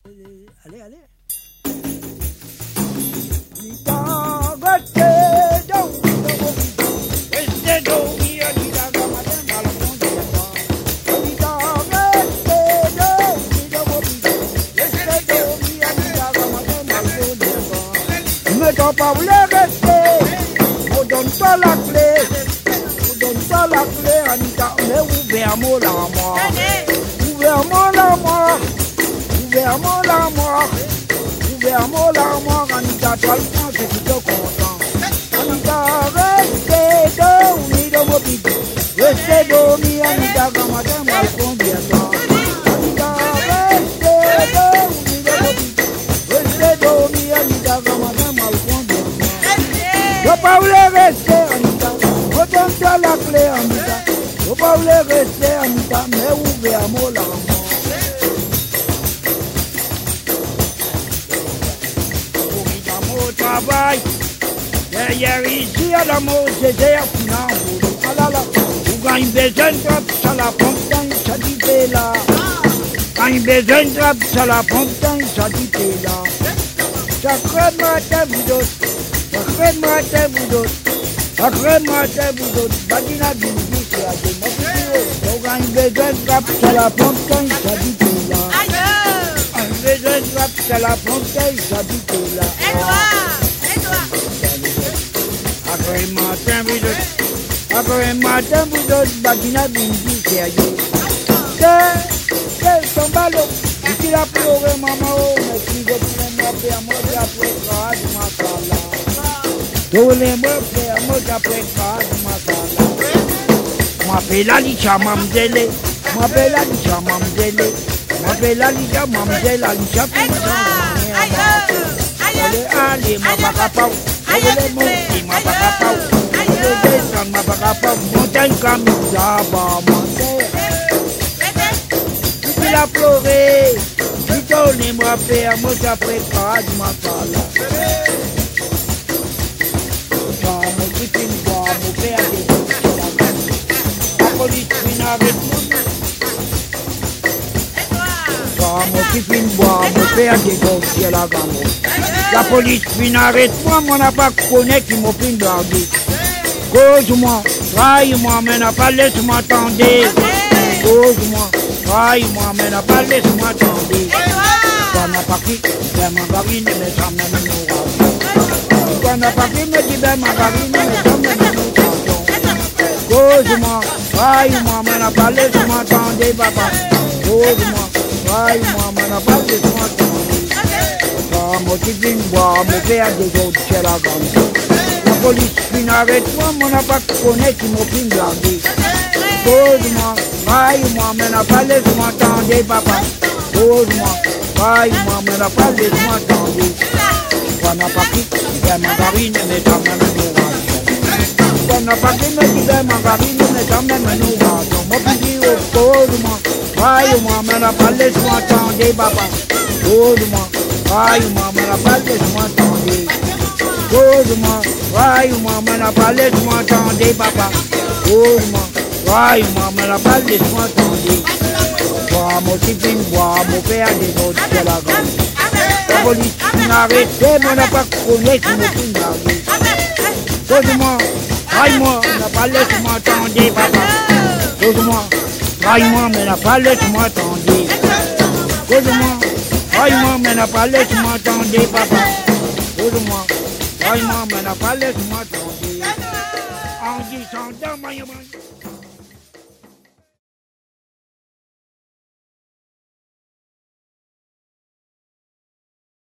Allez, allez. Pas voulez rester, on donne pas la clé, on donne pas la clé, Anita, mais ouvert-moi la mort, ouvert-moi la mort, ouvert-moi la mort, ouvert-moi la mort, Anita, toi le temps c'est plutôt content, Anita, restez dormi dans mon bidou, restez dormi, Anita, quand matin, moi le combien de temps, Anita, restez dormi dans mon bidou, restez dormi, Anita, quand matin, moi le combien. Yo pas voulu rester Anita, on donne la clé Anita. Yo pas voulu rester Anita, mais ouvert-moi la mort. Dans mon travail, derrière ici à la mort, c'était un funambule. Ah là là, vous gagnez besoin de drap, ça la fontaine, ça dit t'es là. Gagnez besoin de drap, ça la fontaine, ça dit t'es là. Sacré matin, vous d'autres. Après matin vous autres, après matin vous autres, Badina Bindi c'est à des mots. On gagne besoin de rap, ça la fontaine, ça dit tout là. On besoin de rap, ça la fontaine, ça dit tout là. Après matin vous autres, Badina Bindi c'est à des. C'est son ballon, il a pleuré maman, mais si je prends ma paix, moi j'ai appris grâce à ma sala. Tous les mots frères, moi j'appelle pas de ma sala. M'appelle Alicia Mamdele, m'appelle Alicia Mamdele, m'appelle Alicia Mamdele, Alicia allez, ma bacapau, allez, mon ma bacapau, allez, ma bacapau, montagne comme ça, bah, montagne. Il a pleuré, il tourne moi père, moi j'appelle pas de ma sala. La police vient avec moi. Mon qui finit boire, mon père des gosses, la gamme. La police vient avec moi, mon n'a pas connu qui m'a pris de l'argent. Cause-moi, trahi-moi, mais n'a pas laissé m'attendre. Cause-moi, trahi-moi, mais n'a pas laissé m'attendre. Ça n'a pas quitté, c'est ma marine, mais ça m'a mis au rap. Ça n'a pas quitté, mais c'est ma marine, mais ça m'a mis au rap. Cause-moi, trahi-moi, mais n'a pas laissé m'attendre, papa. Cause-moi, trahi-moi, mais n'a pas laissé m'attendre. Moi qui viens boire, mon père des autres, c'est la gamme. La police vient avec moi, mon n'a pas connu qui m'a pris de l'argent. Cause-moi, trahi-moi, mais n'a pas laissé m'attendre, papa. Cause-moi, trahi-moi, mais n'a pas laissé m'attendre. Ça n'a pas quitté, c'est ma marine, mais ça m'a mis au rap. Ça n'a pas quitté, c'est ma marine, mais ça m'a mis au rap. Moi qui dis, cause-moi, trahi-moi, mais n'a pas laissé m'attendre, papa. Cause-moi, trahi-moi, mais n'a pas laissé m'attendre. Cause-moi, trahi-moi, mais n'a pas laissé m'attendre, papa. Cause-moi, trahi-moi, mais n'a pas laissé m'attendre. Toi, moi qui viens boire, mon père des autres, c'est la gamme. La police m'a arrêté, mais n'a pas connu qui me prie d'argent. Cause-moi, trahi-moi, mais n'a pas laissé m'attendre, papa. Cause-moi, trahi-moi, mais n'a pas laissé m'attendre. Cause-moi, trahi-moi, mais n'a pas laissé m'attendre, papa. Cause-moi, trahi-moi, mais n'a pas laissé m'attendre. En disant dans ma main.